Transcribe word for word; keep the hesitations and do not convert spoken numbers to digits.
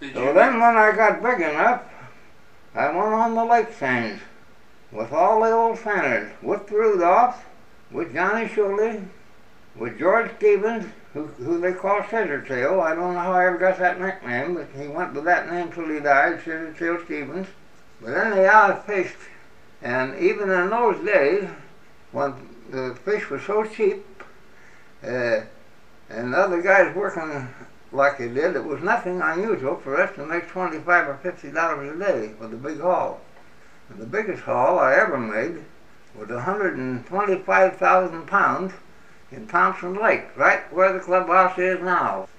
Did So you then get- when I got big enough, I went on the lake signs with all the old fanners, with Rudolph, with Johnny Shuley, with George Stevens, who, who they call Scissor Tail. I don't know how I ever got that nickname, but he went with that name till he died, Scissor Tail Stevens. But then they outfished, and even in those days, when the fish was so cheap, uh, and other guys working like they did, it was nothing unusual for us to make twenty-five or fifty dollars a day with a big haul. And the biggest haul I ever made was one hundred twenty-five thousand pounds in Thompson Lake, right where the clubhouse is now.